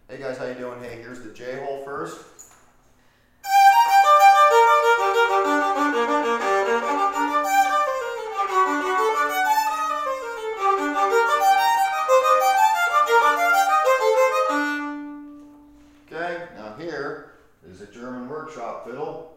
Hey guys, how you doing? Hey, here's the J hole first. Okay, now here is a German workshop fiddle.